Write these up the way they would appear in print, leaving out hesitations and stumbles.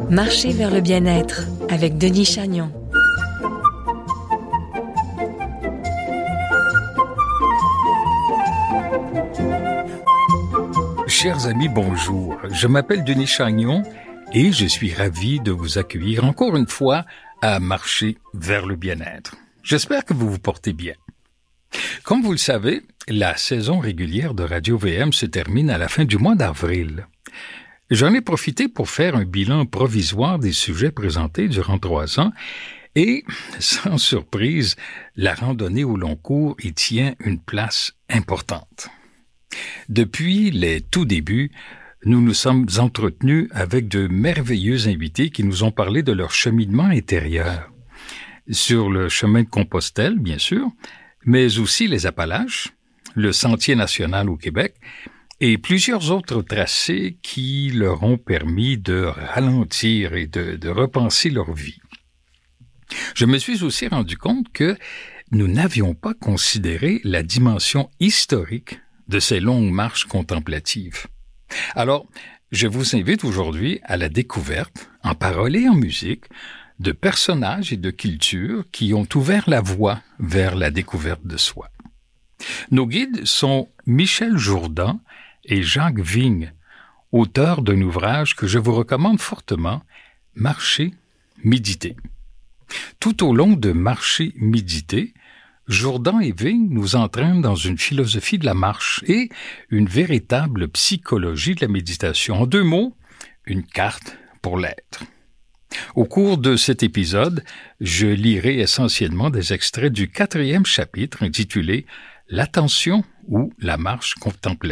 Marcher vers le bien-être avec Denis Chagnon. Chers amis, bonjour. Je m'appelle Denis Chagnon et je suis ravi de vous accueillir encore une fois à Marcher vers le bien-être. J'espère que vous vous portez bien. Comme vous le savez, la saison régulière de Radio-VM se termine à la fin du mois d'avril. J'en ai profité pour faire un bilan provisoire des sujets présentés durant 3 ans et, sans surprise, la randonnée au long cours y tient une place importante. Depuis les tout débuts, nous nous sommes entretenus avec de merveilleux invités qui nous ont parlé de leur cheminement intérieur. Sur le chemin de Compostelle, bien sûr, mais aussi les Appalaches, le Sentier national au Québec et plusieurs autres tracés qui leur ont permis de ralentir et de repenser leur vie. Je me suis aussi rendu compte que nous n'avions pas considéré la dimension historique de ces longues marches contemplatives. Alors, je vous invite aujourd'hui à la découverte, en parole et en musique, de personnages et de cultures qui ont ouvert la voie vers la découverte de soi. Nos guides sont Michel Jourdan et Jacques Vigne, auteurs d'un ouvrage que je vous recommande fortement, Marcher, méditer. Tout au long de Marcher, méditer, Jourdan et Vigne nous entraînent dans une philosophie de la marche et une véritable psychologie de la méditation. En 2 mots, une carte pour l'être. Au cours de cet épisode, je lirai essentiellement des extraits du 4e chapitre intitulé « L'attention ou la marche contemplative ».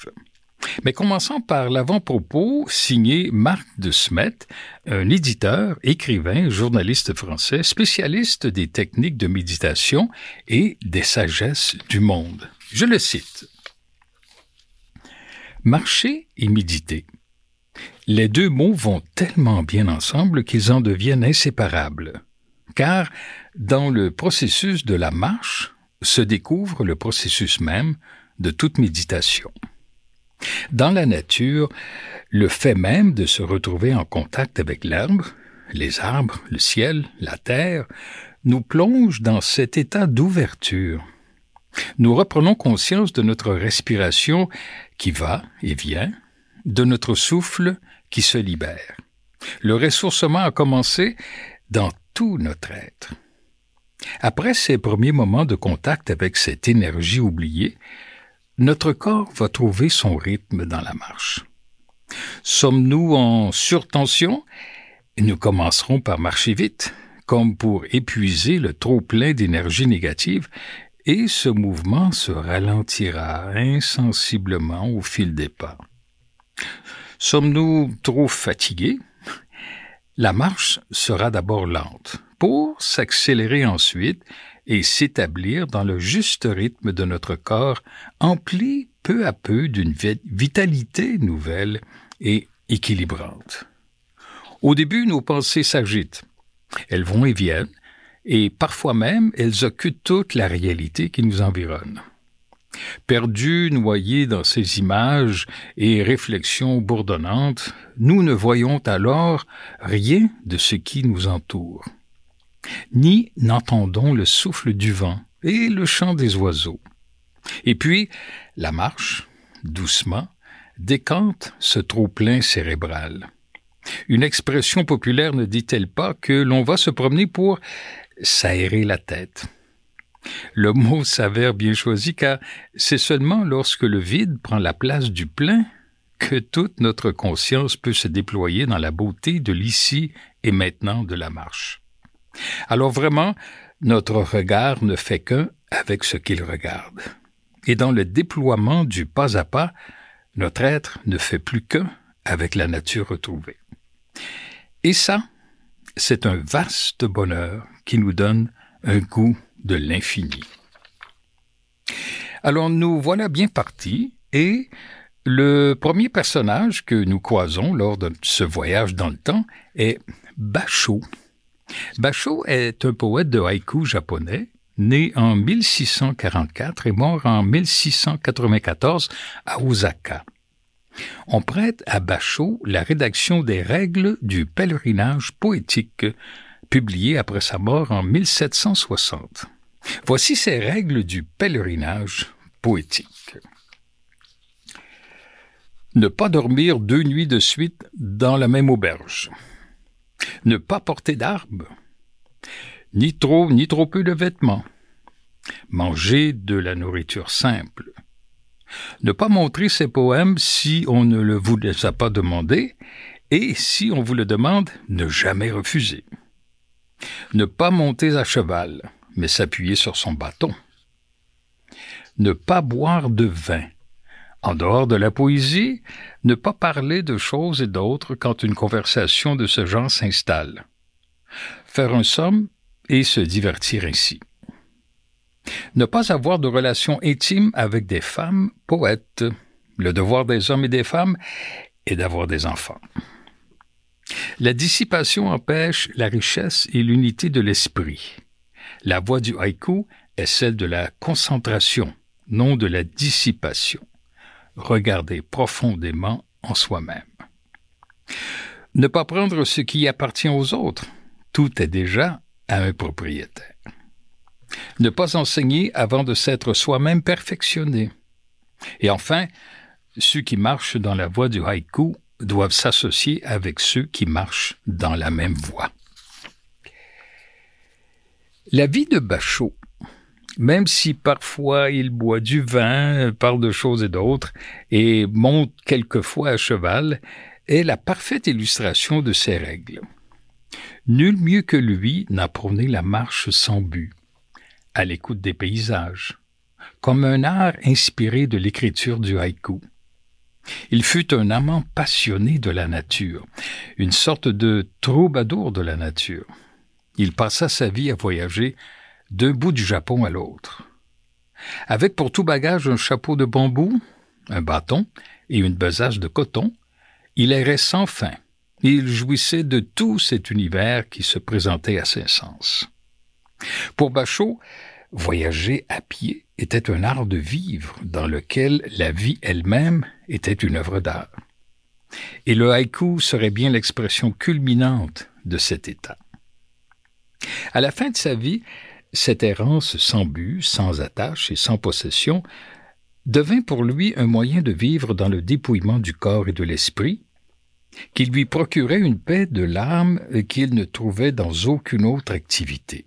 Mais commençons par l'avant-propos signé Marc de Smet, un éditeur, écrivain, journaliste français, spécialiste des techniques de méditation et des sagesses du monde. Je le cite. « Marcher et méditer. Les 2 mots vont tellement bien ensemble qu'ils en deviennent inséparables, car dans le processus de la marche se découvre le processus même de toute méditation. Dans la nature, le fait même de se retrouver en contact avec l'herbe, les arbres, le ciel, la terre, nous plonge dans cet état d'ouverture. Nous reprenons conscience de notre respiration qui va et vient, de notre souffle qui se libère. Le ressourcement a commencé dans tout notre être. Après ces premiers moments de contact avec cette énergie oubliée, notre corps va trouver son rythme dans la marche. Sommes-nous en surtension? Nous commencerons par marcher vite, comme pour épuiser le trop-plein d'énergie négative, et ce mouvement se ralentira insensiblement au fil des pas. Sommes-nous trop fatigués? La marche sera d'abord lente, pour s'accélérer ensuite et s'établir dans le juste rythme de notre corps, empli peu à peu d'une vitalité nouvelle et équilibrante. Au début, nos pensées s'agitent. Elles vont et viennent, et parfois même, elles occultent toute la réalité qui nous environne. Perdus, noyés dans ces images et réflexions bourdonnantes, nous ne voyons alors rien de ce qui nous entoure. Ni n'entendons le souffle du vent et le chant des oiseaux. Et puis, la marche, doucement, décante ce trop-plein cérébral. Une expression populaire ne dit-elle pas que l'on va se promener pour s'aérer la tête? Le mot s'avère bien choisi car c'est seulement lorsque le vide prend la place du plein que toute notre conscience peut se déployer dans la beauté de l'ici et maintenant de la marche. Alors vraiment, notre regard ne fait qu'un avec ce qu'il regarde. Et dans le déploiement du pas à pas, notre être ne fait plus qu'un avec la nature retrouvée. Et ça, c'est un vaste bonheur qui nous donne un goût de l'infini. Alors nous voilà bien partis et le premier personnage que nous croisons lors de ce voyage dans le temps est Basho. Basho est un poète de haïku japonais, né en 1644 et mort en 1694 à Osaka. On prête à Bachot la rédaction des règles du pèlerinage poétique, publiées après sa mort en 1760. Voici ces règles du pèlerinage poétique. Ne pas dormir 2 nuits de suite dans la même auberge. Ne pas porter d'armes. Ni trop peu de vêtements. Manger de la nourriture simple. Ne pas montrer ses poèmes si on ne le vous les a pas demandés, et si on vous le demande, ne jamais refuser. Ne pas monter à cheval, mais s'appuyer sur son bâton. Ne pas boire de vin. En dehors de la poésie, ne pas parler de choses et d'autres quand une conversation de ce genre s'installe. Faire un somme et se divertir ainsi. Ne pas avoir de relations intimes avec des femmes poètes. Le devoir des hommes et des femmes est d'avoir des enfants. La dissipation empêche la richesse et l'unité de l'esprit. La voie du haïku est celle de la concentration, non de la dissipation. Regarder profondément en soi-même. Ne pas prendre ce qui appartient aux autres. Tout est déjà à un propriétaire. Ne pas enseigner avant de s'être soi-même perfectionné. Et enfin, ceux qui marchent dans la voie du haïku doivent s'associer avec ceux qui marchent dans la même voie. La vie de Bachot, même si parfois il boit du vin, parle de choses et d'autres, et monte quelquefois à cheval, est la parfaite illustration de ces règles. Nul mieux que lui n'a prôné la marche sans but, à l'écoute des paysages, comme un art inspiré de l'écriture du haïku. Il fut un amant passionné de la nature, une sorte de troubadour de la nature. Il passa sa vie à voyager d'un bout du Japon à l'autre. Avec pour tout bagage un chapeau de bambou, un bâton et une besace de coton, il errait sans fin et il jouissait de tout cet univers qui se présentait à ses sens. Pour Bachot, voyager à pied était un art de vivre dans lequel la vie elle-même était une œuvre d'art. Et le haïku serait bien l'expression culminante de cet état. À la fin de sa vie, cette errance sans but, sans attache et sans possession devint pour lui un moyen de vivre dans le dépouillement du corps et de l'esprit, qui lui procurait une paix de l'âme qu'il ne trouvait dans aucune autre activité.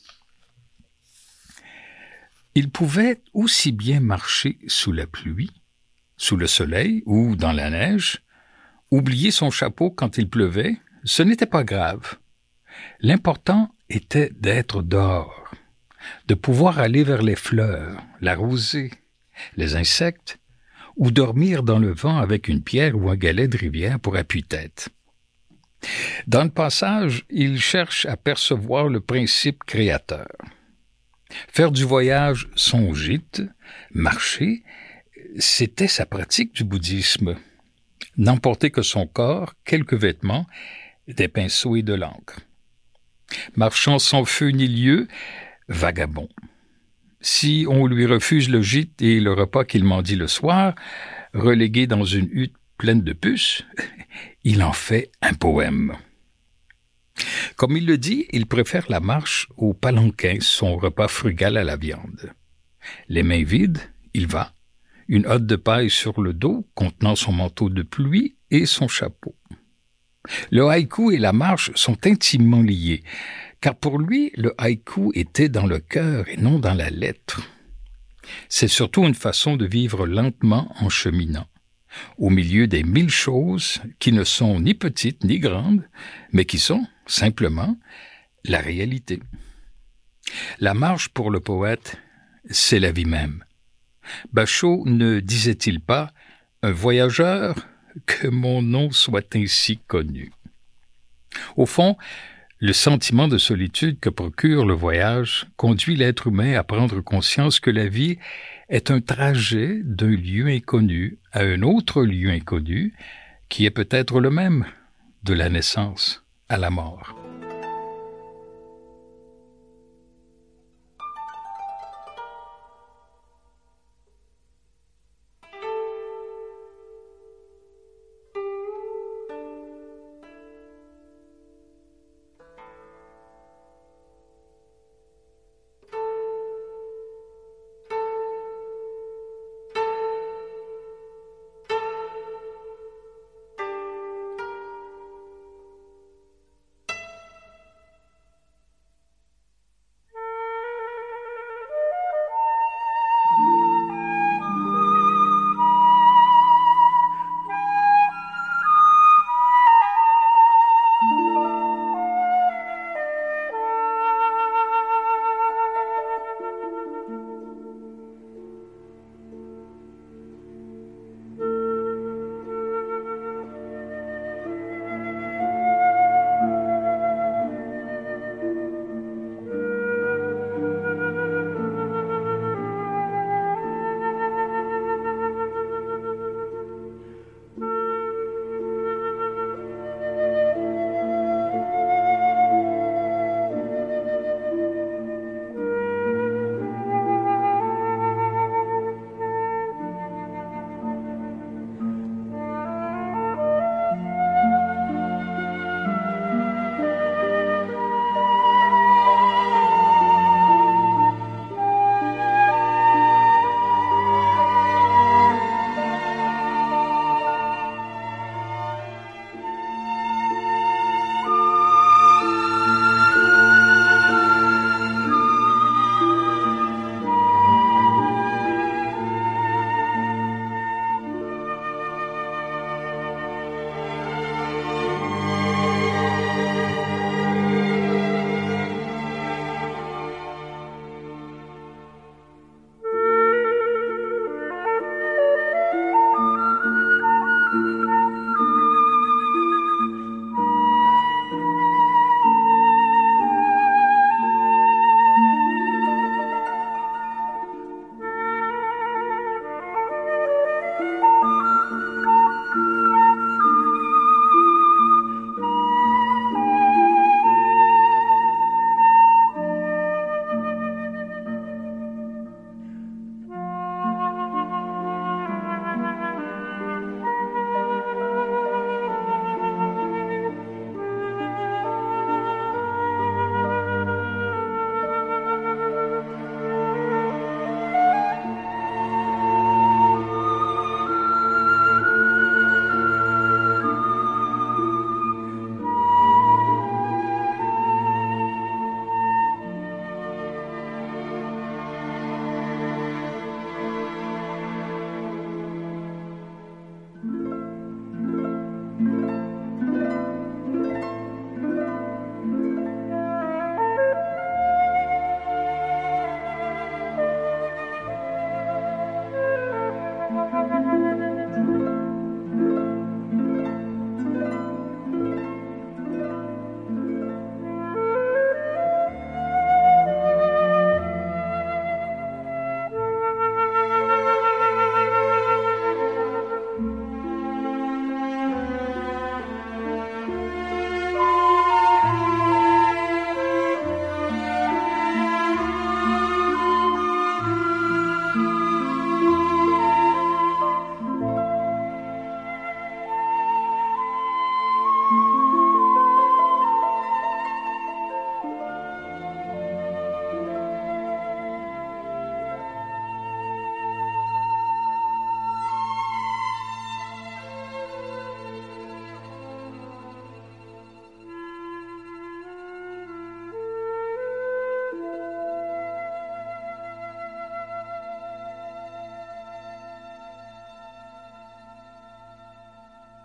Il pouvait aussi bien marcher sous la pluie, sous le soleil ou dans la neige, oublier son chapeau quand il pleuvait, ce n'était pas grave. L'important était d'être dehors, de pouvoir aller vers les fleurs, la rosée, les insectes, ou dormir dans le vent avec une pierre ou un galet de rivière pour appui-tête. Dans le passage, il cherche à percevoir le principe créateur. Faire du voyage son gîte, marcher, c'était sa pratique du bouddhisme. N'emporter que son corps, quelques vêtements, des pinceaux et de l'encre. Marchant sans feu ni lieu, vagabond. Si on lui refuse le gîte et le repas qu'il mendie le soir, relégué dans une hutte pleine de puces, il en fait un poème. Comme il le dit, il préfère la marche au palanquin, son repas frugal à la viande. Les mains vides, il va, une hotte de paille sur le dos contenant son manteau de pluie et son chapeau. Le haïku et la marche sont intimement liés, car pour lui, le haïku était dans le cœur et non dans la lettre. C'est surtout une façon de vivre lentement en cheminant, au milieu des 1000 choses qui ne sont ni petites ni grandes, mais qui sont, simplement, la réalité. La marche pour le poète, c'est la vie même. Bachot ne disait-il pas « Un voyageur, que mon nom soit ainsi connu ». Au fond, le sentiment de solitude que procure le voyage conduit l'être humain à prendre conscience que la vie est un trajet d'un lieu inconnu à un autre lieu inconnu, qui est peut-être le même, de la naissance à la mort.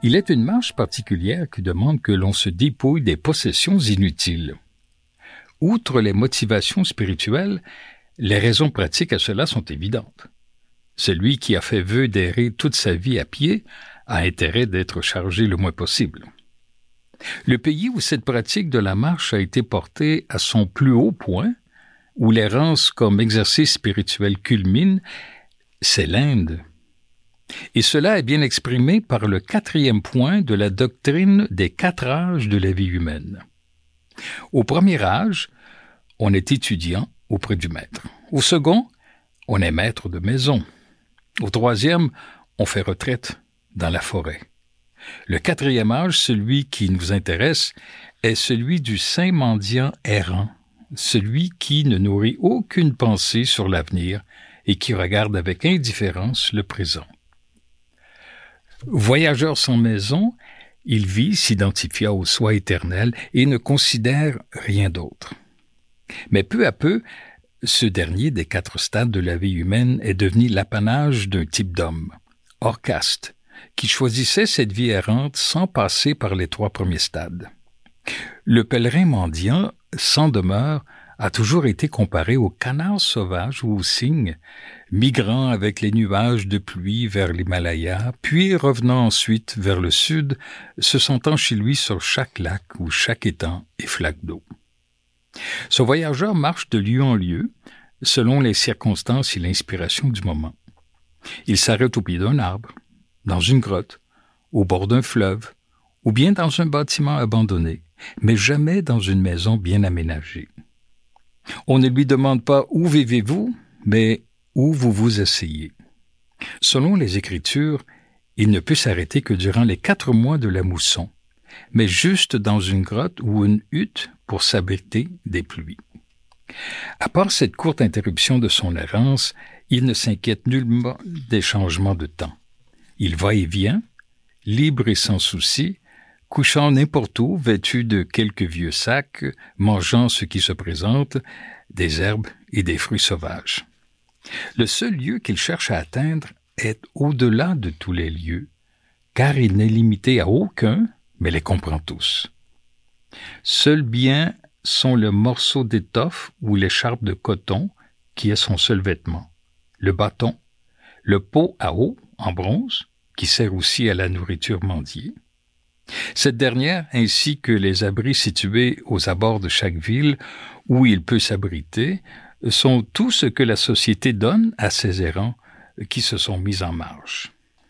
Il est une marche particulière qui demande que l'on se dépouille des possessions inutiles. Outre les motivations spirituelles, les raisons pratiques à cela sont évidentes. Celui qui a fait vœu d'errer toute sa vie à pied a intérêt d'être chargé le moins possible. Le pays où cette pratique de la marche a été portée à son plus haut point, où l'errance comme exercice spirituel culmine, c'est l'Inde. Et cela est bien exprimé par le 4e point de la doctrine des 4 âges de la vie humaine. Au premier âge, on est étudiant auprès du maître. Au second, on est maître de maison. Au 3e, on fait retraite dans la forêt. Le 4e âge, celui qui nous intéresse, est celui du saint mendiant errant, celui qui ne nourrit aucune pensée sur l'avenir et qui regarde avec indifférence le présent. Voyageur sans maison, il vit, s'identifia au soi éternel et ne considère rien d'autre. Mais peu à peu, ce dernier des 4 stades de la vie humaine est devenu l'apanage d'un type d'homme, hors caste, qui choisissait cette vie errante sans passer par les 3 premiers stades. Le pèlerin mendiant, sans demeure, a toujours été comparé au canard sauvage ou au cygne, migrant avec les nuages de pluie vers l'Himalaya, puis revenant ensuite vers le sud, se sentant chez lui sur chaque lac ou chaque étang et flaque d'eau. Ce voyageur marche de lieu en lieu, selon les circonstances et l'inspiration du moment. Il s'arrête au pied d'un arbre, dans une grotte, au bord d'un fleuve, ou bien dans un bâtiment abandonné, mais jamais dans une maison bien aménagée. On ne lui demande pas « Où vivez-vous ?», mais « Où vous vous asseyez ». Selon les Écritures, il ne peut s'arrêter que durant les 4 mois de la mousson, mais juste dans une grotte ou une hutte pour s'abriter des pluies. À part cette courte interruption de son errance, il ne s'inquiète nullement des changements de temps. Il va et vient, libre et sans souci, couchant n'importe où, vêtu de quelques vieux sacs, mangeant ce qui se présente, des herbes et des fruits sauvages. Le seul lieu qu'il cherche à atteindre est au-delà de tous les lieux, car il n'est limité à aucun, mais les comprend tous. Seuls biens sont le morceau d'étoffe ou l'écharpe de coton qui est son seul vêtement, le bâton, le pot à eau en bronze, qui sert aussi à la nourriture mendiée. Cette dernière, ainsi que les abris situés aux abords de chaque ville où il peut s'abriter, sont tout ce que la société donne à ces errants qui se sont mis en marche.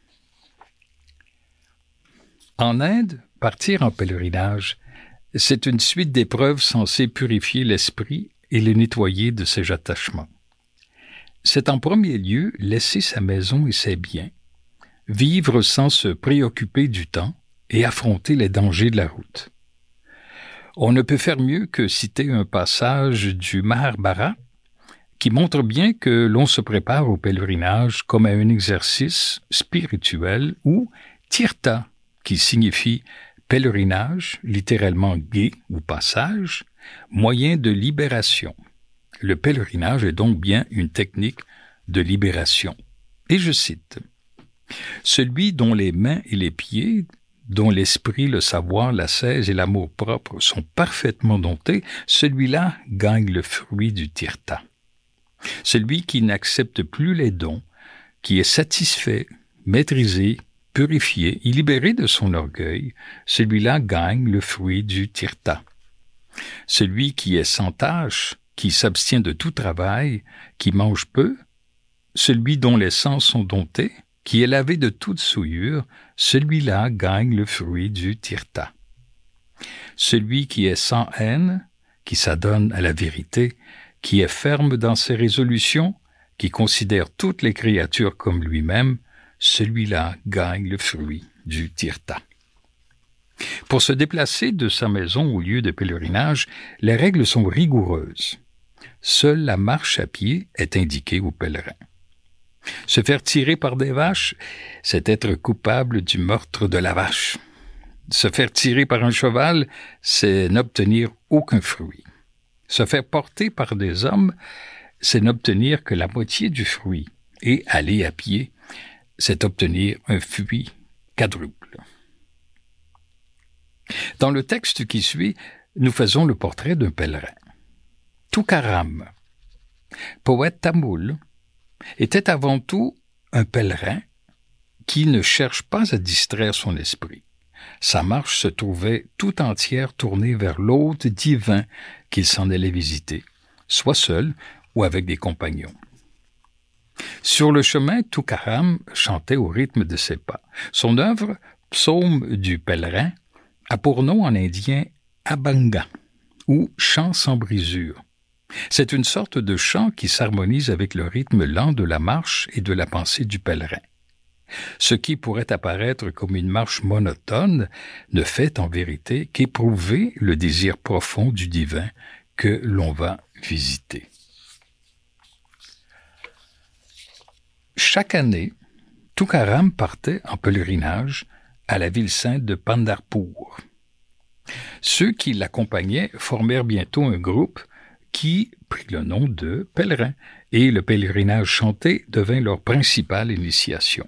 En Inde, partir en pèlerinage, c'est une suite d'épreuves censées purifier l'esprit et le nettoyer de ses attachements. C'est en premier lieu laisser sa maison et ses biens, vivre sans se préoccuper du temps et affronter les dangers de la route. On ne peut faire mieux que citer un passage du Mahabharata qui montre bien que l'on se prépare au pèlerinage comme à un exercice spirituel ou tirtha, qui signifie pèlerinage, littéralement gué ou passage, moyen de libération. Le pèlerinage est donc bien une technique de libération. Et je cite, « Celui dont les mains et les pieds, dont l'esprit, le savoir, l'ascèse et l'amour-propre sont parfaitement domptés, celui-là gagne le fruit du tirtha. Celui qui n'accepte plus les dons, qui est satisfait, maîtrisé, purifié et libéré de son orgueil, celui-là gagne le fruit du tirtha. Celui qui est sans tâche, qui s'abstient de tout travail, qui mange peu, celui dont les sens sont domptés, qui est lavé de toute souillure, celui-là gagne le fruit du tirtha. Celui qui est sans haine, qui s'adonne à la vérité, qui est ferme dans ses résolutions, qui considère toutes les créatures comme lui-même, celui-là gagne le fruit du tirtha. Pour se déplacer de sa maison au lieu de pèlerinage, les règles sont rigoureuses. Seule la marche à pied est indiquée aux pèlerins. Se faire tirer par des vaches, c'est être coupable du meurtre de la vache. Se faire tirer par un cheval, c'est n'obtenir aucun fruit. Se faire porter par des hommes, c'est n'obtenir que la moitié du fruit. Et aller à pied, c'est obtenir un fruit quadruple. Dans le texte qui suit, nous faisons le portrait d'un pèlerin. Tukaram, poète tamoul, était avant tout un pèlerin qui ne cherche pas à distraire son esprit. Sa marche se trouvait tout entière tournée vers l'hôte divin qu'il s'en allait visiter, soit seul ou avec des compagnons. Sur le chemin, Tukaram chantait au rythme de ses pas. Son œuvre, Psaume du pèlerin, a pour nom en indien Abhanga, ou chant sans brisure. C'est une sorte de chant qui s'harmonise avec le rythme lent de la marche et de la pensée du pèlerin. Ce qui pourrait apparaître comme une marche monotone ne fait en vérité qu'éprouver le désir profond du divin que l'on va visiter. Chaque année, Tukaram partait en pèlerinage à la ville sainte de Pandharpur. Ceux qui l'accompagnaient formèrent bientôt un groupe qui prit le nom de pèlerins, et le pèlerinage chanté devint leur principale initiation.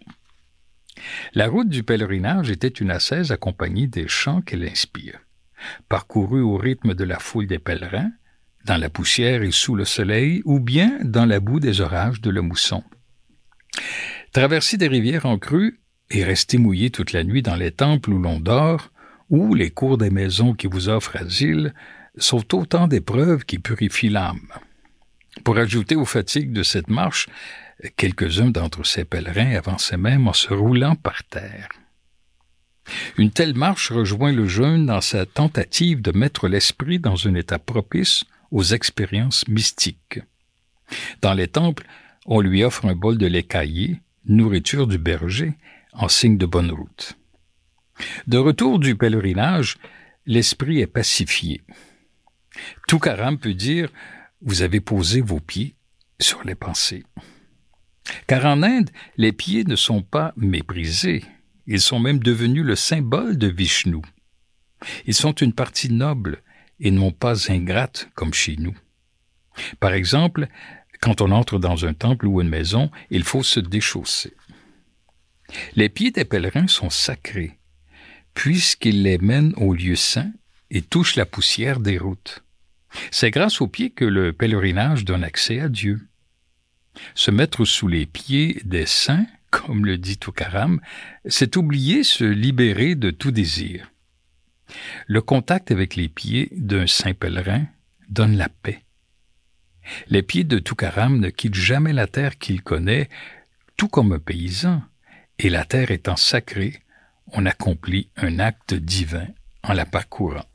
La route du pèlerinage était une ascèse accompagnée des chants qu'elle inspire. Parcourue au rythme de la foule des pèlerins, dans la poussière et sous le soleil, ou bien dans la boue des orages de la mousson. Traverser des rivières en crue et rester mouillé toute la nuit dans les temples où l'on dort, ou les cours des maisons qui vous offrent asile, sont autant d'épreuves qui purifient l'âme. Pour ajouter aux fatigues de cette marche, quelques-uns d'entre ces pèlerins avançaient même en se roulant par terre. Une telle marche rejoint le jeûne dans sa tentative de mettre l'esprit dans un état propice aux expériences mystiques. Dans les temples, on lui offre un bol de lait caillé, nourriture du berger, en signe de bonne route. De retour du pèlerinage, l'esprit est pacifié. Tukaram peut dire « Vous avez posé vos pieds sur les pensées ». Car en Inde, les pieds ne sont pas méprisés, ils sont même devenus le symbole de Vishnu. Ils sont une partie noble et non pas ingrate comme chez nous. Par exemple, quand on entre dans un temple ou une maison, il faut se déchausser. Les pieds des pèlerins sont sacrés, puisqu'ils les mènent au lieu saint et touchent la poussière des routes. C'est grâce aux pieds que le pèlerinage donne accès à Dieu. Se mettre sous les pieds des saints, comme le dit Tukaram, c'est oublier se libérer de tout désir. Le contact avec les pieds d'un saint pèlerin donne la paix. Les pieds de Tukaram ne quittent jamais la terre qu'il connaît, tout comme un paysan, et la terre étant sacrée, on accomplit un acte divin en la parcourant.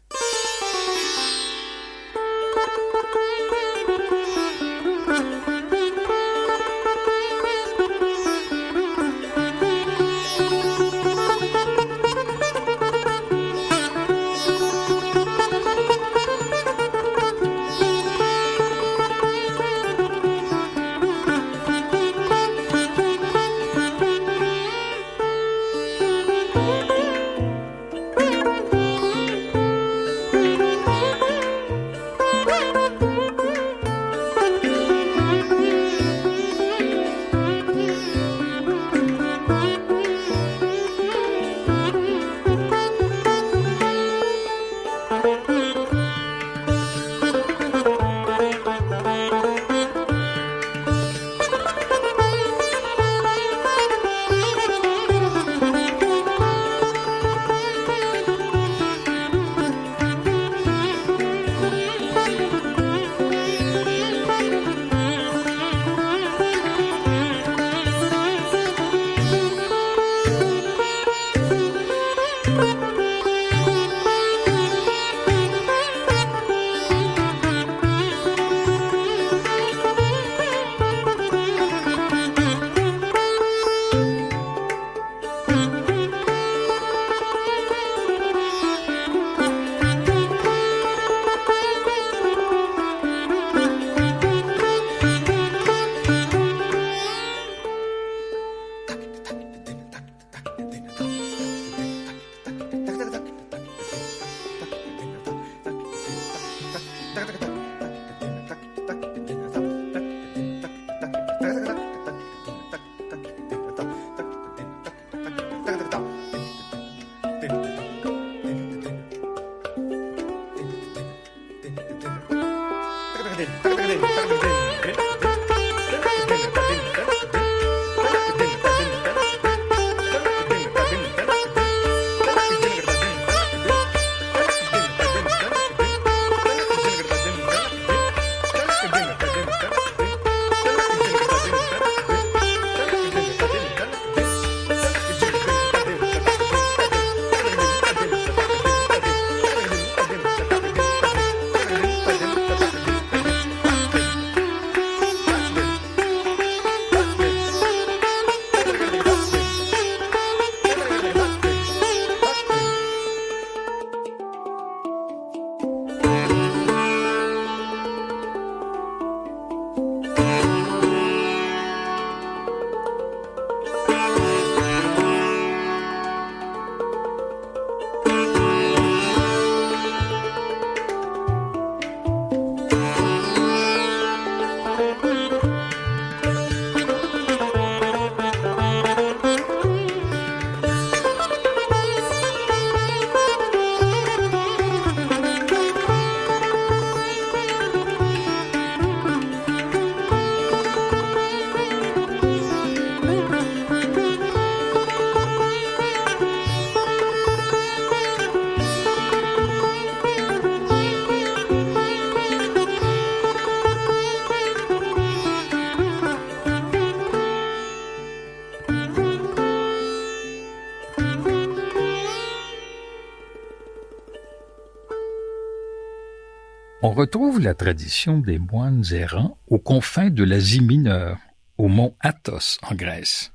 On retrouve la tradition des moines errants aux confins de l'Asie mineure, au mont Athos en Grèce.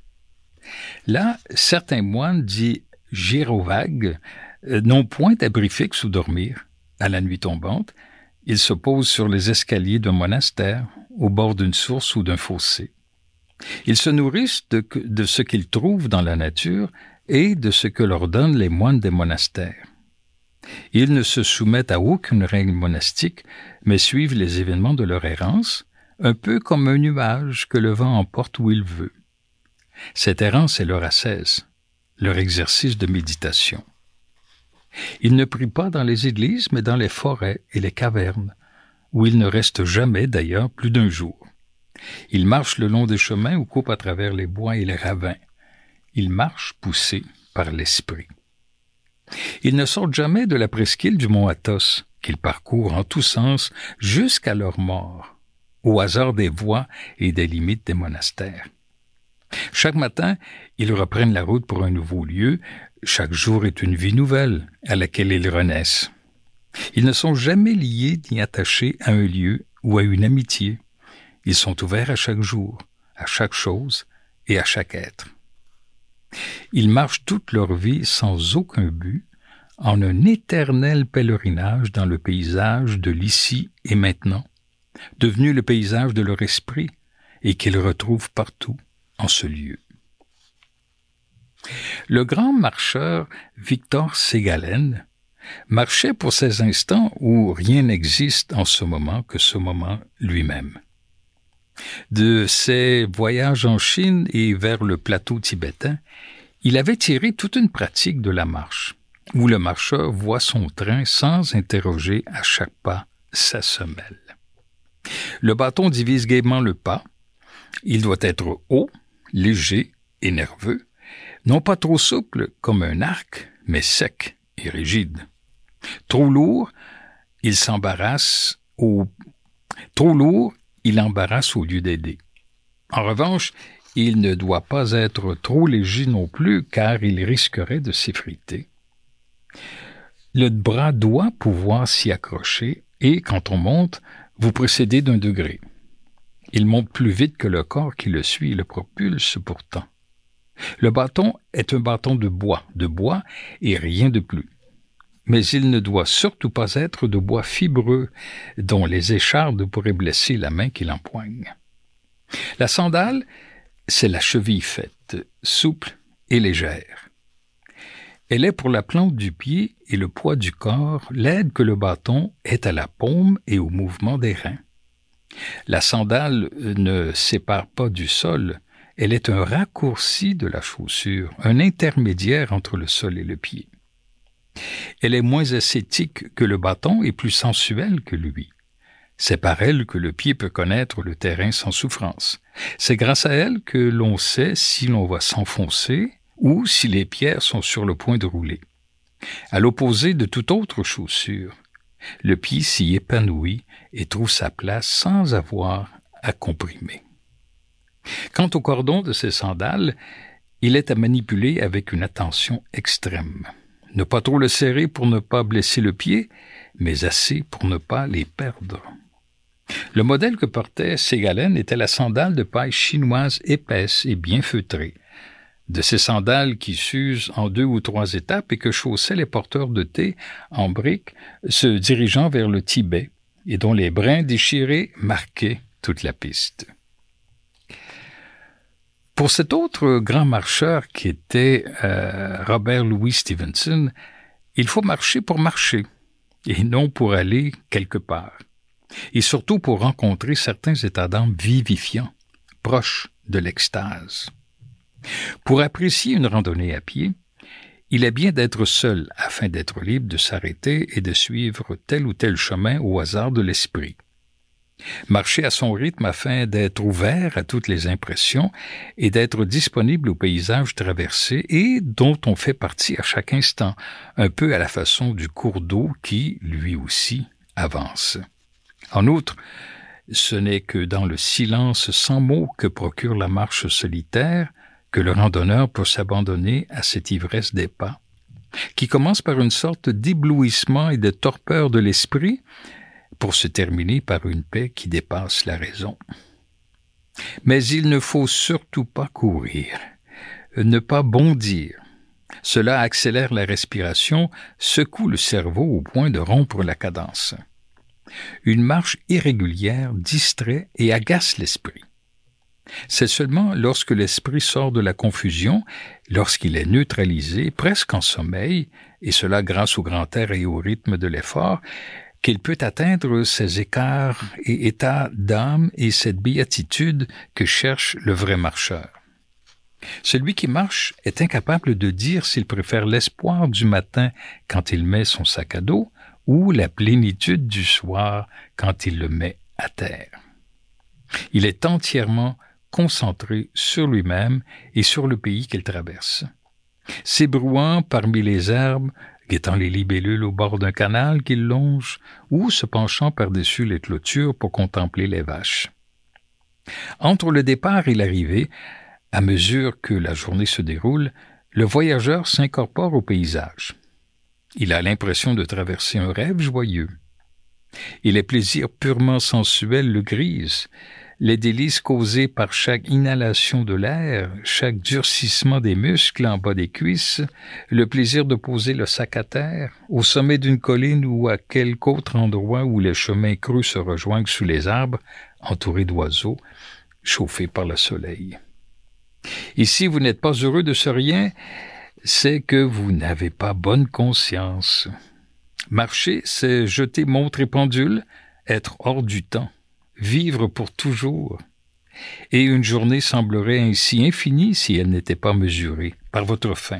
Là, certains moines dits gyrovagues n'ont point d'abri fixe où dormir. À la nuit tombante, ils se posent sur les escaliers d'un monastère, au bord d'une source ou d'un fossé. Ils se nourrissent de ce qu'ils trouvent dans la nature et de ce que leur donnent les moines des monastères. Ils ne se soumettent à aucune règle monastique, mais suivent les événements de leur errance, un peu comme un nuage que le vent emporte où il veut. Cette errance est leur ascèse, leur exercice de méditation. Ils ne prient pas dans les églises, mais dans les forêts et les cavernes, où ils ne restent jamais d'ailleurs plus d'un jour. Ils marchent le long des chemins ou coupent à travers les bois et les ravins. Ils marchent poussés par l'esprit. Ils ne sortent jamais de la presqu'île du mont Athos, qu'ils parcourent en tous sens jusqu'à leur mort, au hasard des voies et des limites des monastères. Chaque matin, ils reprennent la route pour un nouveau lieu. Chaque jour est une vie nouvelle à laquelle ils renaissent. Ils ne sont jamais liés ni attachés à un lieu ou à une amitié. Ils sont ouverts à chaque jour, à chaque chose et à chaque être. Ils marchent toute leur vie sans aucun but, en un éternel pèlerinage dans le paysage de l'ici et maintenant, devenu le paysage de leur esprit et qu'ils retrouvent partout en ce lieu. Le grand marcheur Victor Ségalen marchait pour ces instants où rien n'existe en ce moment que ce moment lui-même. De ses voyages en Chine et vers le plateau tibétain, il avait tiré toute une pratique de la marche, où le marcheur voit son train sans interroger à chaque pas sa semelle. Le bâton divise gaiement le pas. Il doit être haut, léger et nerveux, non pas trop souple comme un arc, mais sec et rigide. Trop lourd, il embarrasse au lieu d'aider. En revanche, il ne doit pas être trop léger non plus, car il risquerait de s'effriter. Le bras doit pouvoir s'y accrocher et, quand on monte, vous précédez d'1 degré. Il monte plus vite que le corps qui le suit et le propulse pourtant. Le bâton est un bâton de bois et rien de plus. Mais il ne doit surtout pas être de bois fibreux, dont les échardes pourraient blesser la main qui l'empoigne. La sandale, c'est la cheville faite, souple et légère. Elle est pour la plante du pied et le poids du corps l'aide que le bâton est à la paume et au mouvement des reins. La sandale ne sépare pas du sol, elle est un raccourci de la chaussure, un intermédiaire entre le sol et le pied. Elle est moins ascétique que le bâton et plus sensuelle que lui. C'est par elles que le pied peut connaître le terrain sans souffrance. C'est grâce à elles que l'on sait si l'on va s'enfoncer ou si les pierres sont sur le point de rouler. À l'opposé de toute autre chaussure, le pied s'y épanouit et trouve sa place sans avoir à comprimer. Quant au cordon de ces sandales, il est à manipuler avec une attention extrême. Ne pas trop le serrer pour ne pas blesser le pied, mais assez pour ne pas les perdre. Le modèle que portait Ségalen était la sandale de paille chinoise épaisse et bien feutrée. De ces sandales qui s'usent en 2 ou 3 étapes et que chaussaient les porteurs de thé en briques se dirigeant vers le Tibet et dont les brins déchirés marquaient toute la piste. Pour cet autre grand marcheur qui était Robert Louis Stevenson, il faut marcher pour marcher et non pour aller quelque part. Et surtout pour rencontrer certains états d'âme vivifiants, proches de l'extase. Pour apprécier une randonnée à pied, il est bien d'être seul afin d'être libre de s'arrêter et de suivre tel ou tel chemin au hasard de l'esprit. Marcher à son rythme afin d'être ouvert à toutes les impressions et d'être disponible aux paysages traversés et dont on fait partie à chaque instant, un peu à la façon du cours d'eau qui, lui aussi, avance. En outre, ce n'est que dans le silence sans mots que procure la marche solitaire que le randonneur peut s'abandonner à cette ivresse des pas, qui commence par une sorte d'éblouissement et de torpeur de l'esprit, pour se terminer par une paix qui dépasse la raison. Mais il ne faut surtout pas courir, ne pas bondir. Cela accélère la respiration, secoue le cerveau au point de rompre la cadence. Une marche irrégulière distrait et agace l'esprit. C'est seulement lorsque l'esprit sort de la confusion, lorsqu'il est neutralisé, presque en sommeil, et cela grâce au grand air et au rythme de l'effort, qu'il peut atteindre ces écarts et états d'âme et cette béatitude que cherche le vrai marcheur. Celui qui marche est incapable de dire s'il préfère l'espoir du matin quand il met son sac à dos ou la plénitude du soir quand il le met à terre. Il est entièrement concentré sur lui-même et sur le pays qu'il traverse. S'ébrouant parmi les herbes, guettant les libellules au bord d'un canal qu'il longe ou se penchant par-dessus les clôtures pour contempler les vaches. Entre le départ et l'arrivée, à mesure que la journée se déroule, le voyageur s'incorpore au paysage. Il a l'impression de traverser un rêve joyeux. Et les plaisirs purement sensuels le grisent, les délices causés par chaque inhalation de l'air, chaque durcissement des muscles en bas des cuisses, le plaisir de poser le sac à terre, au sommet d'une colline ou à quelque autre endroit où les chemins creux se rejoignent sous les arbres, entourés d'oiseaux, chauffés par le soleil. Et si vous n'êtes pas heureux de ce rien, c'est que vous n'avez pas bonne conscience. Marcher, c'est jeter montre et pendule, être hors du temps, vivre pour toujours. Et une journée semblerait ainsi infinie si elle n'était pas mesurée par votre faim.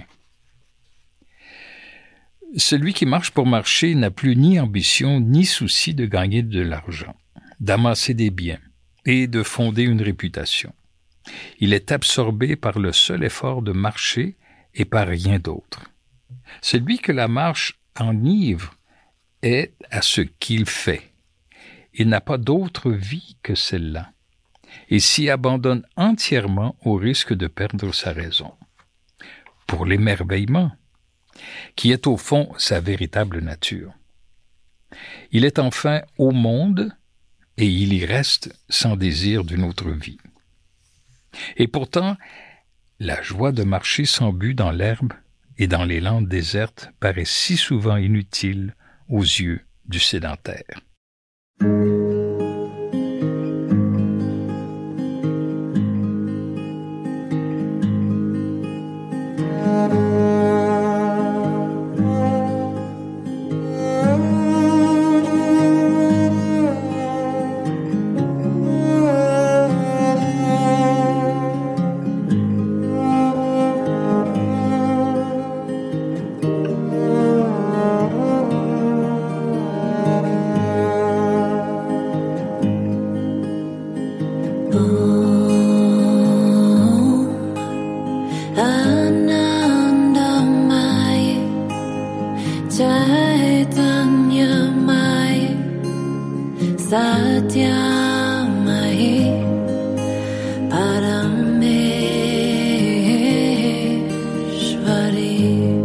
Celui qui marche pour marcher n'a plus ni ambition ni souci de gagner de l'argent, d'amasser des biens et de fonder une réputation. Il est absorbé par le seul effort de marcher et par rien d'autre. Celui que la marche enivre est à ce qu'il fait. Il n'a pas d'autre vie que celle-là, et s'y abandonne entièrement au risque de perdre sa raison. Pour l'émerveillement, qui est au fond sa véritable nature. Il est enfin au monde, et il y reste sans désir d'une autre vie. Et pourtant, la joie de marcher sans but dans l'herbe et dans les landes désertes paraît si souvent inutile aux yeux du sédentaire. Satyamahi Parameshwari.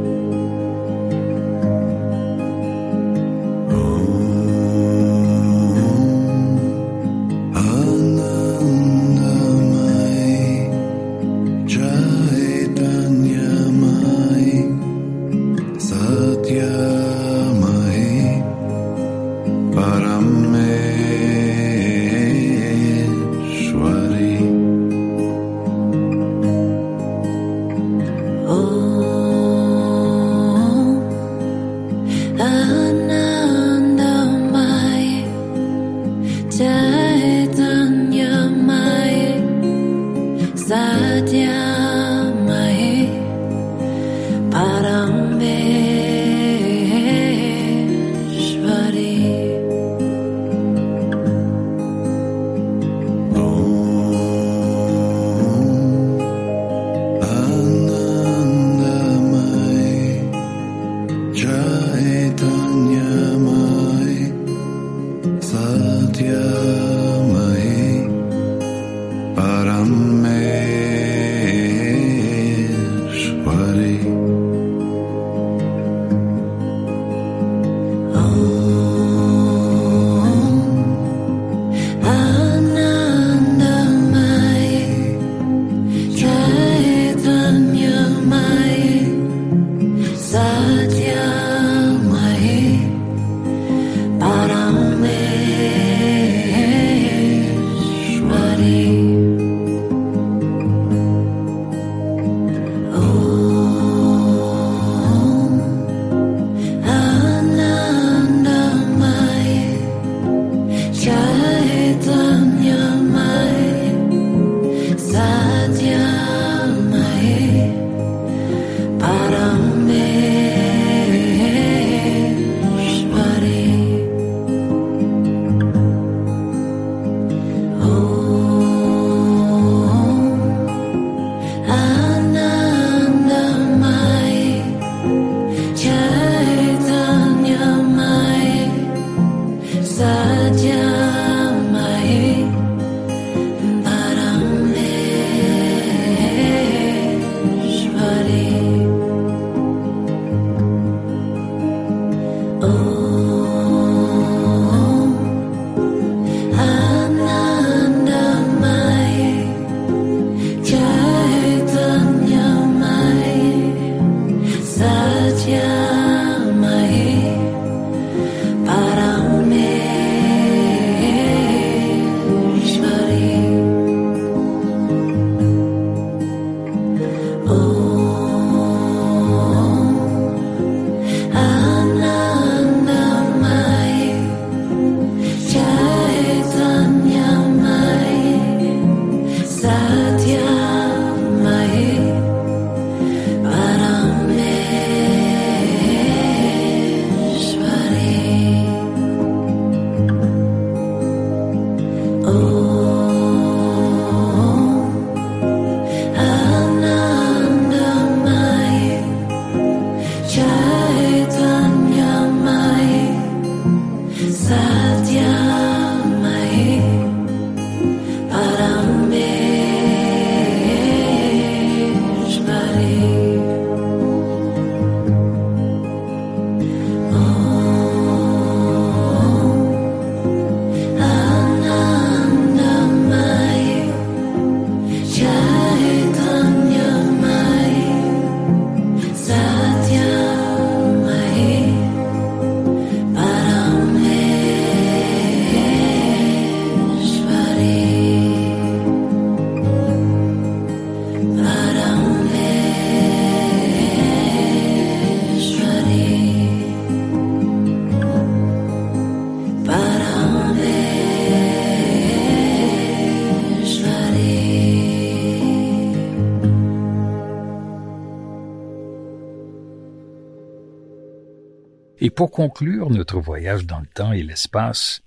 Et pour conclure notre voyage dans le temps et l'espace,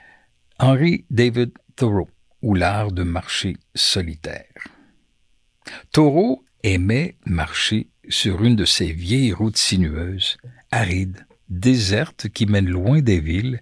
Henry David Thoreau, ou l'art de marcher solitaire. Thoreau aimait marcher sur une de ces vieilles routes sinueuses, arides, désertes qui mènent loin des villes,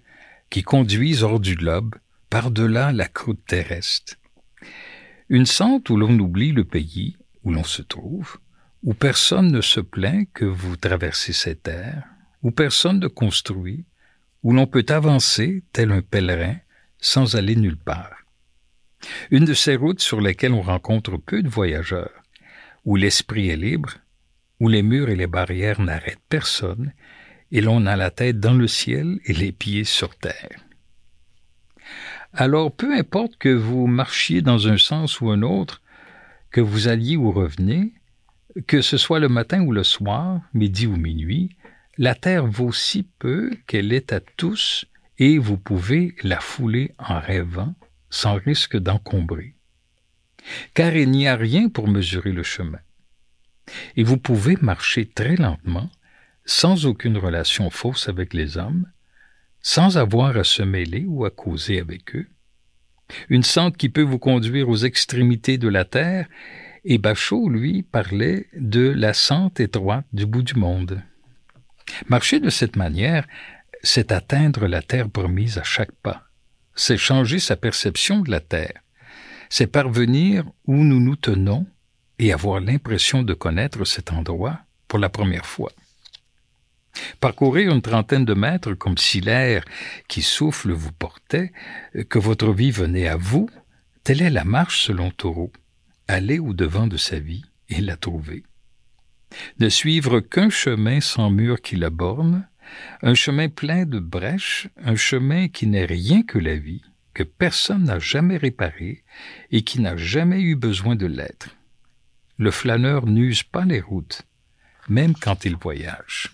qui conduisent hors du globe, par-delà la croûte terrestre. Une sente où l'on oublie le pays où l'on se trouve, où personne ne se plaint que vous traversez cette terre, où personne ne construit, où l'on peut avancer tel un pèlerin sans aller nulle part. Une de ces routes sur lesquelles on rencontre peu de voyageurs, où l'esprit est libre, où les murs et les barrières n'arrêtent personne, et l'on a la tête dans le ciel et les pieds sur terre. Alors, peu importe que vous marchiez dans un sens ou un autre, que vous alliez ou reveniez, que ce soit le matin ou le soir, midi ou minuit, la terre vaut si peu qu'elle est à tous et vous pouvez la fouler en rêvant, sans risque d'encombrer. Car il n'y a rien pour mesurer le chemin. Et vous pouvez marcher très lentement, sans aucune relation fausse avec les hommes, sans avoir à se mêler ou à causer avec eux. Une sente qui peut vous conduire aux extrémités de la terre, et Bachot, lui, parlait de la sente étroite du bout du monde. Marcher de cette manière, c'est atteindre la terre promise à chaque pas. C'est changer sa perception de la terre. C'est parvenir où nous nous tenons et avoir l'impression de connaître cet endroit pour la première fois. Parcourir une trentaine de mètres comme si l'air qui souffle vous portait, que votre vie venait à vous, telle est la marche selon Thoreau. Aller au-devant de sa vie et la trouver. Ne suivre qu'un chemin sans mur qui la borne, un chemin plein de brèches, un chemin qui n'est rien que la vie, que personne n'a jamais réparé et qui n'a jamais eu besoin de l'être. Le flâneur n'use pas les routes, même quand il voyage.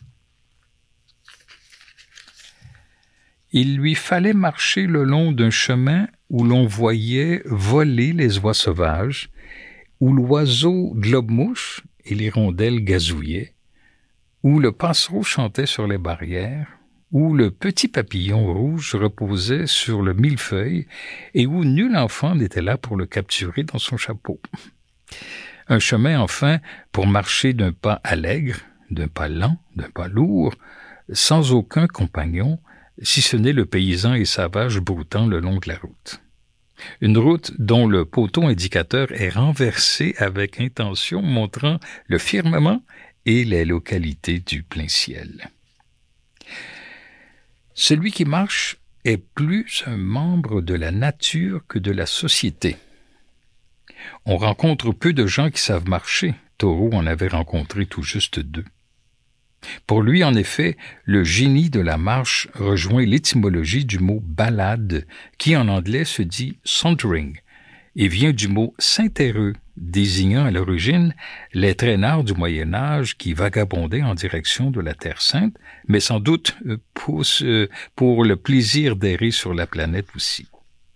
Il lui fallait marcher le long d'un chemin où l'on voyait voler les oies sauvages, où l'oiseau globe-mouche et l'hirondelle gazouillaient, où le passereau chantait sur les barrières, où le petit papillon rouge reposait sur le millefeuille et où nul enfant n'était là pour le capturer dans son chapeau. Un chemin, enfin, pour marcher d'un pas allègre, d'un pas lent, d'un pas lourd, sans aucun compagnon, si ce n'est le paysan et sauvage broutant le long de la route. Une route dont le poteau indicateur est renversé avec intention, montrant le firmament et les localités du plein ciel. Celui qui marche est plus un membre de la nature que de la société. On rencontre peu de gens qui savent marcher. Thoreau en avait rencontré tout juste 2. Pour lui, en effet, le génie de la marche rejoint l'étymologie du mot « balade » qui, en anglais, se dit « sauntering » et vient du mot « saintéreux » désignant à l'origine les traînards du Moyen-Âge qui vagabondaient en direction de la Terre Sainte, mais sans doute pour le plaisir d'errer sur la planète aussi.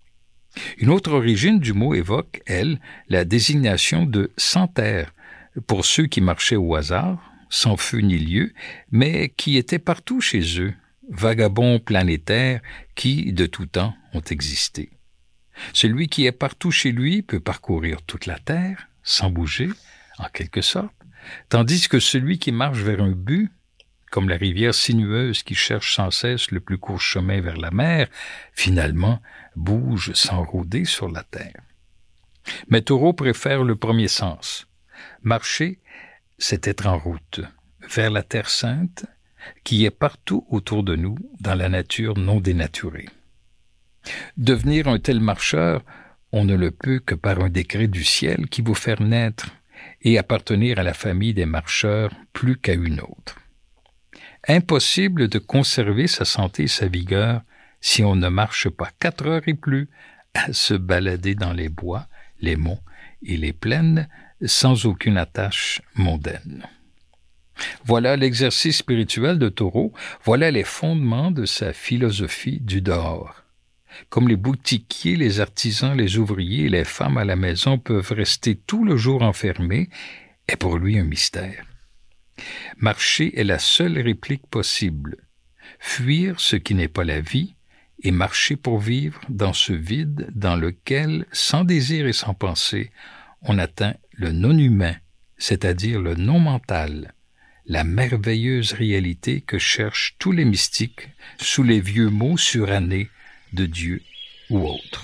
Une autre origine du mot évoque, elle, la désignation de « sans terre » pour ceux qui marchaient au hasard, sans feu ni lieu, mais qui étaient partout chez eux, vagabonds planétaires qui, de tout temps, ont existé. Celui qui est partout chez lui peut parcourir toute la terre, sans bouger, en quelque sorte, tandis que celui qui marche vers un but, comme la rivière sinueuse qui cherche sans cesse le plus court chemin vers la mer, finalement bouge sans rôder sur la terre. Mais Thoreau préfère le premier sens. Marcher, c'est être en route, vers la Terre Sainte, qui est partout autour de nous, dans la nature non dénaturée. Devenir un tel marcheur, on ne le peut que par un décret du ciel qui vous fait naître et appartenir à la famille des marcheurs plus qu'à une autre. Impossible de conserver sa santé et sa vigueur si on ne marche pas 4 heures et plus à se balader dans les bois, les monts et les plaines sans aucune attache mondaine. Voilà l'exercice spirituel de Thoreau, voilà les fondements de sa philosophie du dehors. Comme les boutiquiers, les artisans, les ouvriers et les femmes à la maison peuvent rester tout le jour enfermés, est pour lui un mystère. Marcher est la seule réplique possible. Fuir ce qui n'est pas la vie et marcher pour vivre dans ce vide dans lequel, sans désir et sans pensée, on atteint le non-humain, c'est-à-dire le non-mental, la merveilleuse réalité que cherchent tous les mystiques sous les vieux mots surannés de Dieu ou autres.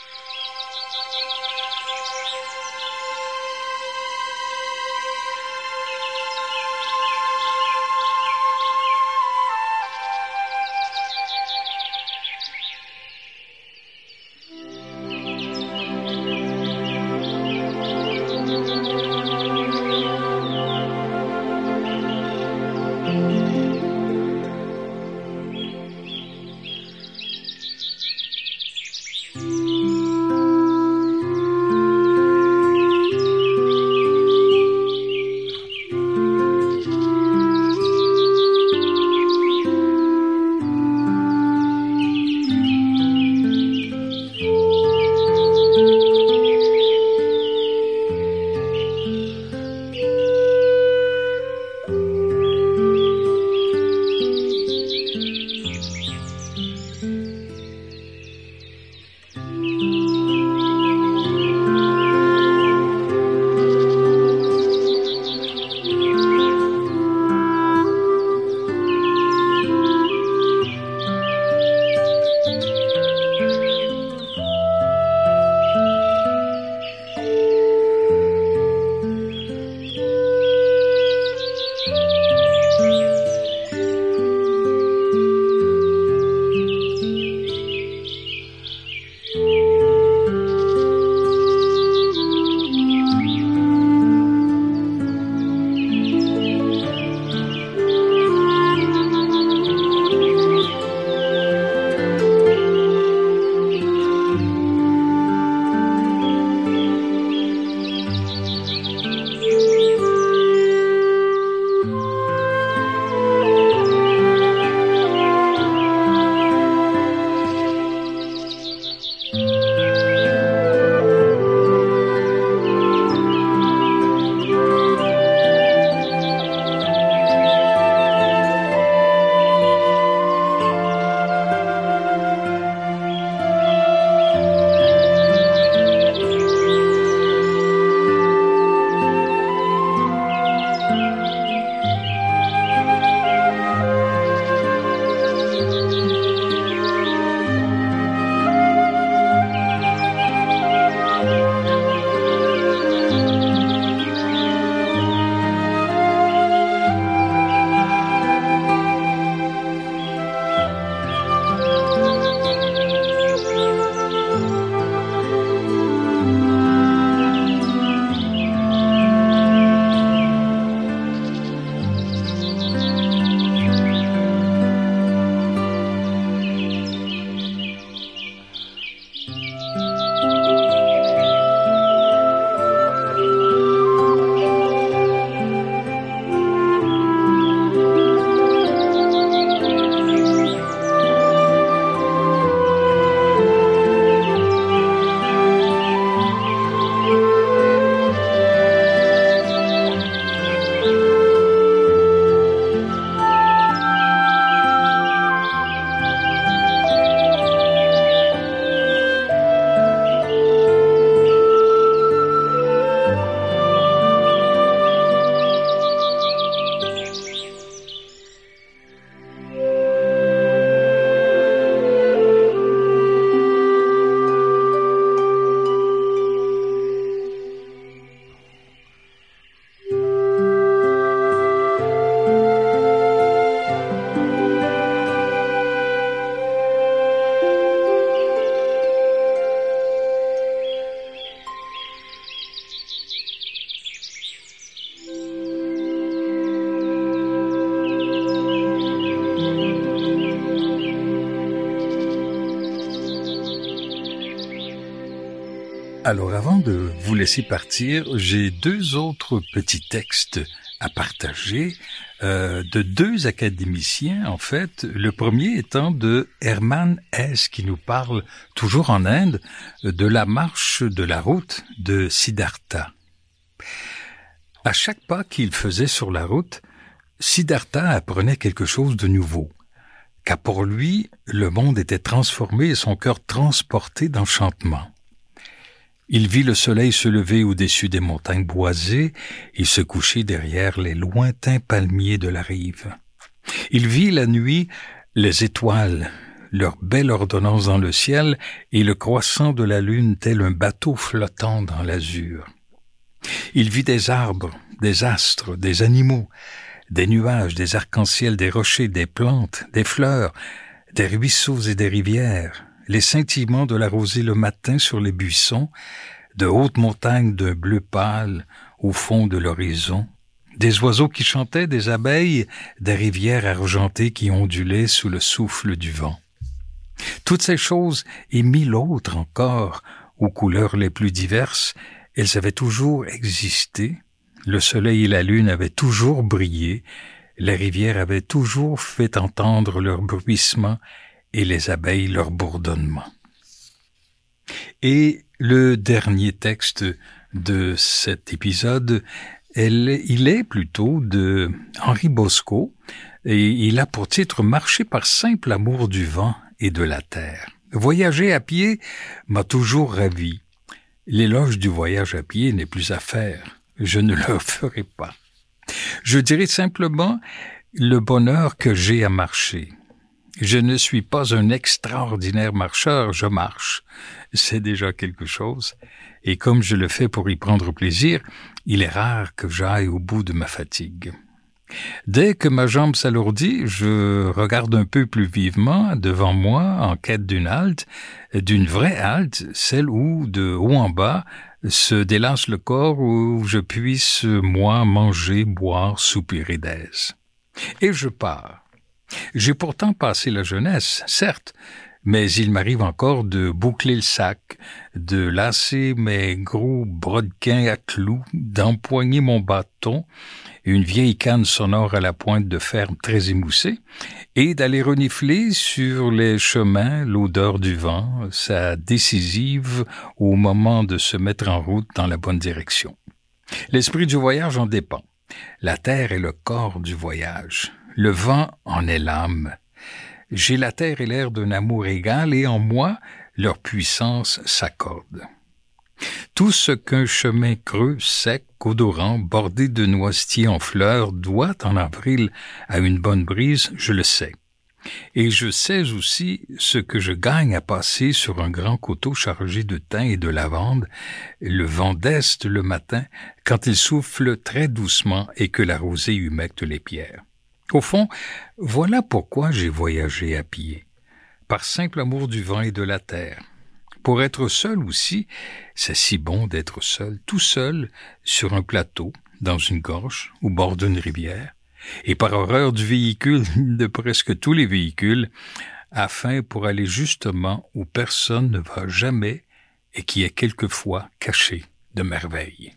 Alors avant de vous laisser partir, j'ai deux autres petits textes à partager de deux académiciens en fait. Le premier étant de Hermann Hesse qui nous parle, toujours en Inde, de la marche de la route de Siddhartha. À chaque pas qu'il faisait sur la route, Siddhartha apprenait quelque chose de nouveau, car pour lui, le monde était transformé et son cœur transporté d'enchantement. Il vit le soleil se lever au-dessus des montagnes boisées et se coucher derrière les lointains palmiers de la rive. Il vit la nuit les étoiles, leur belle ordonnance dans le ciel et le croissant de la lune tel un bateau flottant dans l'azur. Il vit des arbres, des astres, des animaux, des nuages, des arcs-en-ciel, des rochers, des plantes, des fleurs, des ruisseaux et des rivières, les scintillements de la rosée le matin sur les buissons, de hautes montagnes d'un bleu pâle au fond de l'horizon, des oiseaux qui chantaient, des abeilles, des rivières argentées qui ondulaient sous le souffle du vent. Toutes ces choses et mille autres encore, aux couleurs les plus diverses, elles avaient toujours existé, le soleil et la lune avaient toujours brillé, les rivières avaient toujours fait entendre leur bruissement et les abeilles leur bourdonnement. Et le dernier texte de cet épisode, il est plutôt de Henri Bosco, et il a pour titre « Marcher par simple amour du vent et de la terre ». Voyager à pied m'a toujours ravi. L'éloge du voyage à pied n'est plus à faire. Je ne le ferai pas. Je dirais simplement le bonheur que j'ai à marcher. Je ne suis pas un extraordinaire marcheur, je marche. C'est déjà quelque chose. Et comme je le fais pour y prendre plaisir, il est rare que j'aille au bout de ma fatigue. Dès que ma jambe s'alourdit, je regarde un peu plus vivement devant moi en quête d'une halte, d'une vraie halte, celle où, de haut en bas, se délasse le corps où je puisse, moi, manger, boire, soupirer d'aise. Et je pars. J'ai pourtant passé la jeunesse, certes, mais il m'arrive encore de boucler le sac, de lasser mes gros brodequins à clous, d'empoigner mon bâton, une vieille canne sonore à la pointe de ferme très émoussée, et d'aller renifler sur les chemins l'odeur du vent, sa décisive au moment de se mettre en route dans la bonne direction. L'esprit du voyage en dépend. La terre est le corps du voyage. Le vent en est l'âme. J'ai la terre et l'air d'un amour égal et en moi, leur puissance s'accorde. Tout ce qu'un chemin creux, sec, odorant, bordé de noisetiers en fleurs doit en avril à une bonne brise, je le sais. Et je sais aussi ce que je gagne à passer sur un grand coteau chargé de thym et de lavande, le vent d'est le matin, quand il souffle très doucement et que la rosée humecte les pierres. Au fond, voilà pourquoi j'ai voyagé à pied, par simple amour du vent et de la terre. Pour être seul aussi, c'est si bon d'être seul, tout seul, sur un plateau, dans une gorge, au bord d'une rivière, et par horreur du véhicule, de presque tous les véhicules, afin pour aller justement où personne ne va jamais et qui est quelquefois caché de merveilles.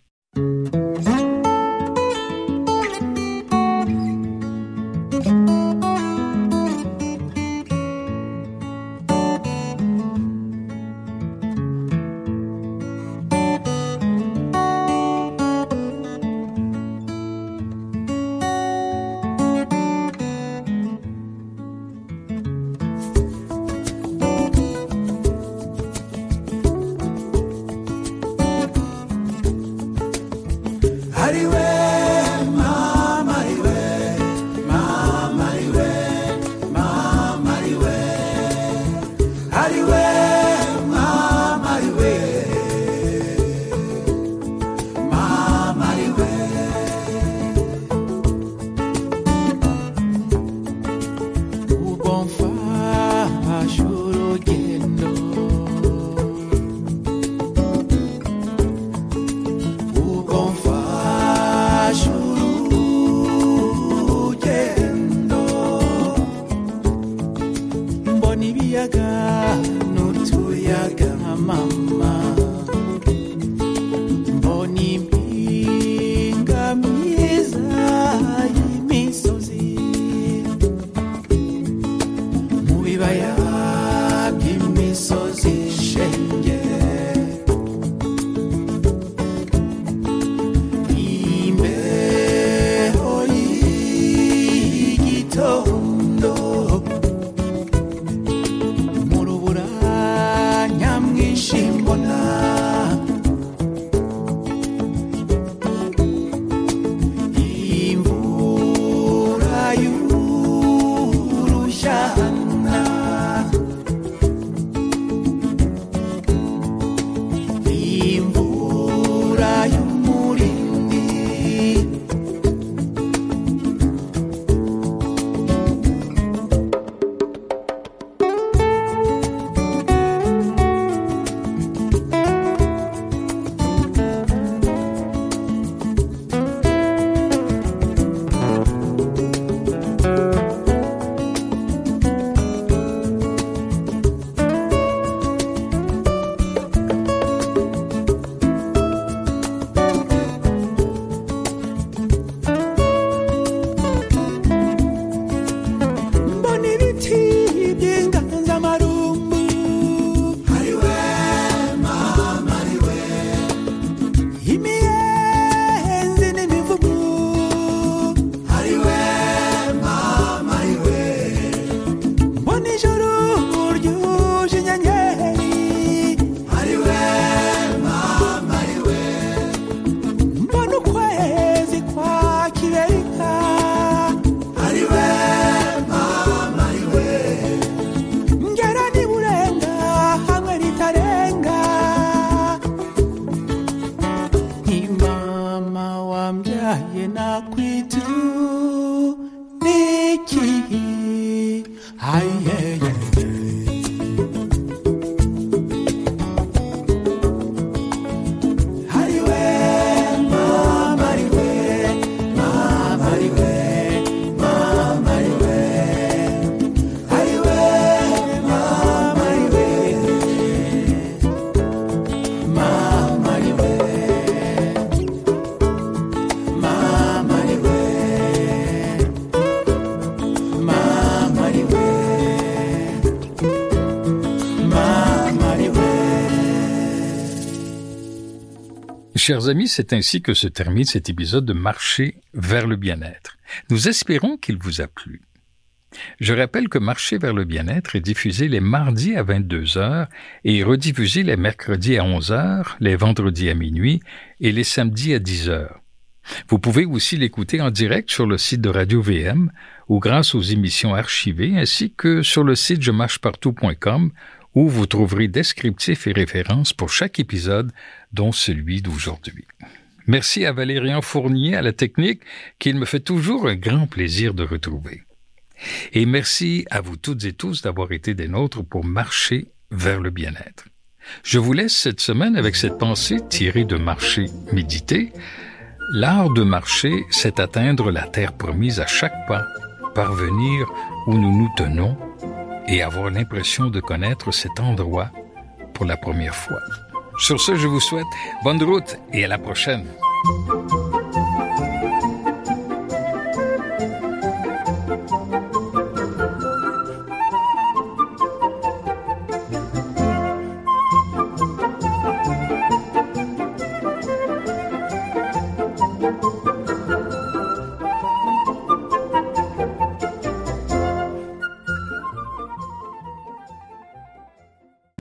chers amis, c'est ainsi que se termine cet épisode de Marcher vers le bien-être. Nous espérons qu'il vous a plu. Je rappelle que Marcher vers le bien-être est diffusé les mardis à 22h et rediffusé les mercredis à 11h, les vendredis à minuit et les samedis à 10h. Vous pouvez aussi l'écouter en direct sur le site de Radio VM ou grâce aux émissions archivées ainsi que sur le site jemarchepartout.com où vous trouverez descriptifs et références pour chaque épisode, dont celui d'aujourd'hui. Merci à Valérian Fournier à la technique, qu'il me fait toujours un grand plaisir de retrouver. Et merci à vous toutes et tous d'avoir été des nôtres pour marcher vers le bien-être. Je vous laisse cette semaine avec cette pensée tirée de Marcher, méditer. L'art de marcher, c'est atteindre la terre promise à chaque pas, parvenir où nous nous tenons et avoir l'impression de connaître cet endroit pour la première fois. Sur ce, je vous souhaite bonne route et à la prochaine.